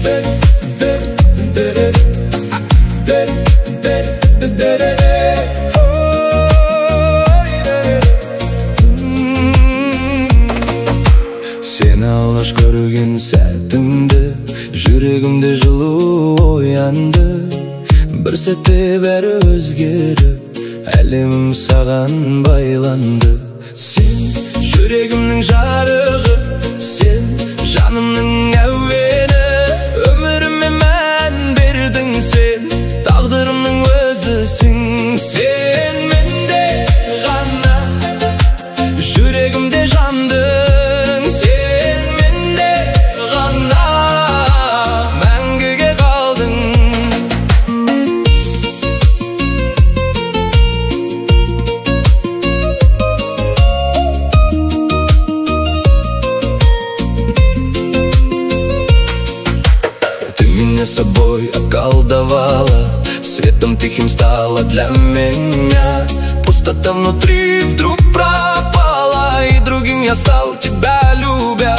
Seni alғаш көрген сәтімді, жүрегімде жылу оянды. Бір сәтте бәрі өзгеріп, әлемім саған байланды. Сен жүрегімнің жарығы, сен жанымның әуені. Өміріме мән бердің сен, тағдырымның өзісің. Сен менде ғана, жүрегімде жандың. Сен менде ғана, мәңгіге қалдың. Ты меня собой околдовала, светом тихим стала для меня. Пустота внутри вдруг пропала, и другим я стал, тебя любя.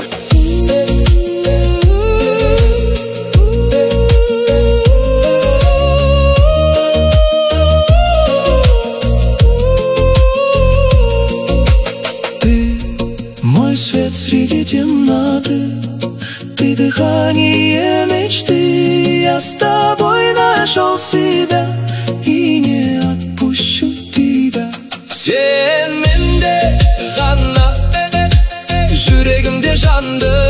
Ты мой свет среди темноты, ты дыхание мечты. Я с тобой нашел себя и не отпущу тебя. Сен менде ғана, жүрегімде жанды.